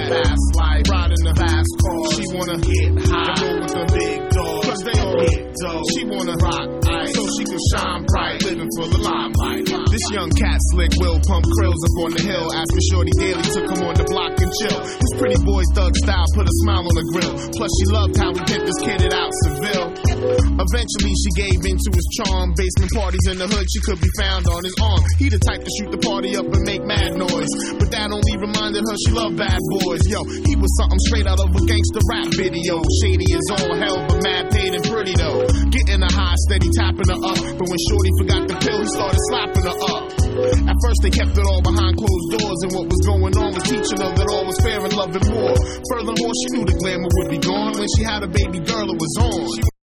that fast life, riding the fast car. She wanna get high and roll with the big dogs, cause they all get dope. She wanna rock ice, so she can shine bright, living for the limelight. This young cat slick will pump krills up on the hill. Asking Shorty daily to come on the block and chill. This pretty boy's thug style put a smile on the grill. Plus she loved how we kept this kid out Seville. Eventually she gave in to his charm. Basement parties in the hood, she could be found on his arm. He the type to shoot the party up and make mad noise, but that only reminded her she loved bad boys. Yo, he was something straight out of a gangster rap video. Shady as all hell, but mad paid and pretty though. Getting a high, steady tapping her up, but when Shorty forgot the pill, he started slapping her up. At first they kept it all behind closed doors, and what was going on was teaching her that all was fair and loving more. Furthermore, she knew the glamour would be gone. When she had a baby girl, it was on.